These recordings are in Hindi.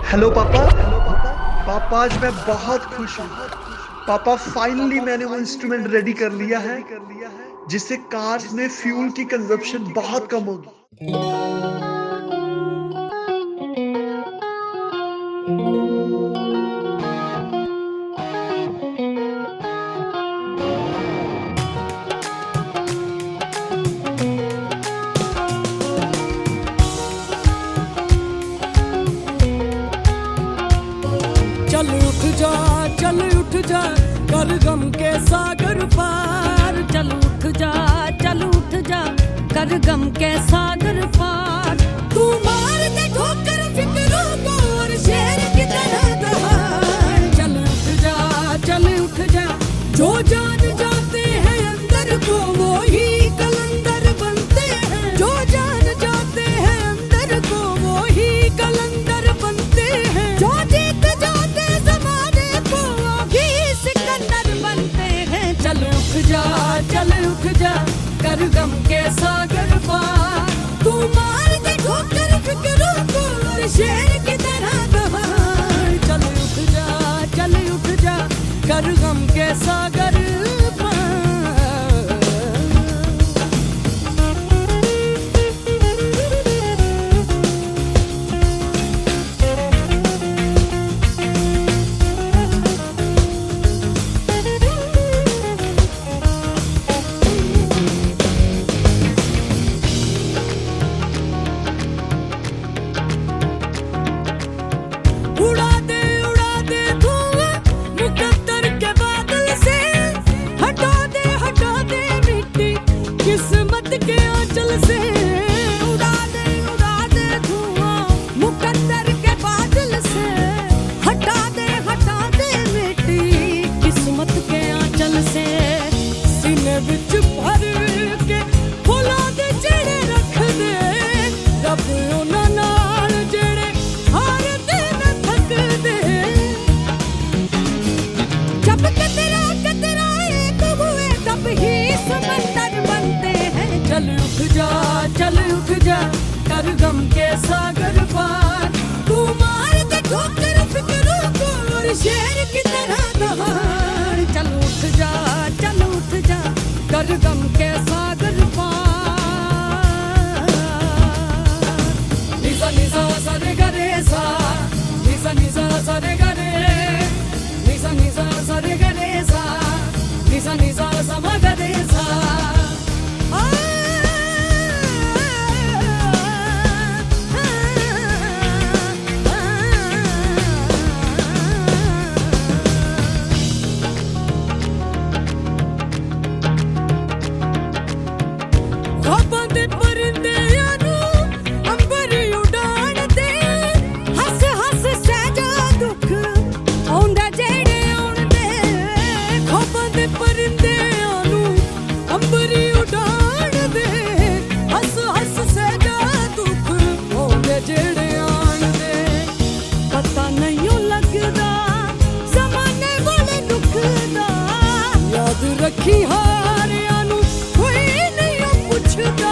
हेलो पापा। पापा आज मैं बहुत खुश हूँ। पापा फाइनली मैंने वो इंस्ट्रूमेंट रेडी कर लिया है जिससे कार्स में फ्यूल की कंजप्शन बहुत कम होगी। चल उठ जा कर गम के सागर पार। चल उठ जा कर गम के सागर पार। तू मार दे ठोकर फिक्रों को और शेर की तरह दहाड़। चल उठ जा जो जान जाते हैं अंदर को वो ही कलंदर बनते हैं। जो जान जाते हैं अंदर को वो ही कलंदर बनते हैं। जो जीत जाते जमाने को वो भी सिकंदर बनते हैं। चल उठ जा कर गम के सागर पार। तू मार दे ठोकर फिक्रों को और शेर की तरह दहाड़। चल उठ जा कर गम के सागर पार। उड़ा दे धुआं मुकद्दर के बादल से। हटा दे मिट्टी किस्मत के आंचल से। उड़ा दे धुआं मुकद्दर के बादल से। हटा दे मिट्टी किस्मत के आंचल से। सीने विच भर के फुला दे जेड़े रख दे। रब उन्हां नाल जेड़े हार दे न थक दे। जब कतरा एक हुए तब ही समंदर बनते हैं। चल उठ जा कर गम के सागर पार। तू मार दे ठोकर फिक्रों को और शेर की तरह दहाड़। चल उठ जा कर गम के सागर पार। निसा सा रे गा रे सा। निसा सा रे गा रे। निसा सा रे गा रे सा। निसा सा मा गा रे सा। ख्वाबां दे परिंदियां नूं अंबर उडाण दे। हस सह जा दुख आउंदा जेड़े आउण दे। ख्वाबां दे परिंदियां नूं अंबर उडाण दे। हस सह जा दुख आउंदे जेड़े आउण दे। पता नहीं लगदा ज़माने वाले दुख दा। याद रखी हारियां नूं कोई नहीं पुछदा।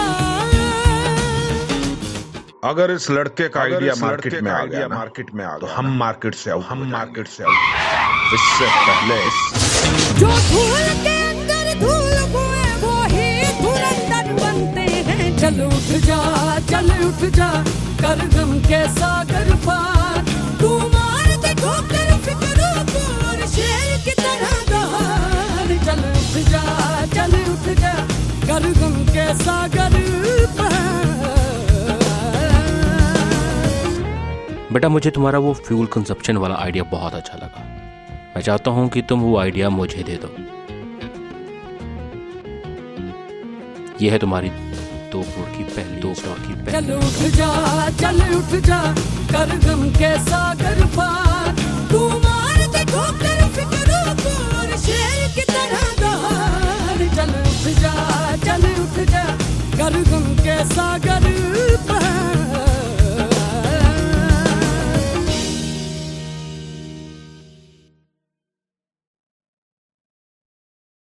अगर इस लड़के का आइडिया मार्केट में आ गया तो हम मार्केट से आउट। इससे पहले जो धूल के अंदर धूल हुए वो ही धुरंधर बनते हैं। चल उठ जा कर गम के सागर पार। तू मार दे ठोकर फिक्रों को और शेर की तरह दहाड़। चल उठ जा कर गम के सागर पार। बेटा, मुझे तुम्हारा वो फ्यूल कंजप्शन वाला आइडिया बहुत अच्छा लगा। मैं चाहता हूँ कि तुम वो आइडिया मुझे दे दो। ये है तुम्हारी 2 करोड़ की पहली। चल उठ जा कर गम के सागर पार। तू मार दे ठोकर फिक्रों को और शेर की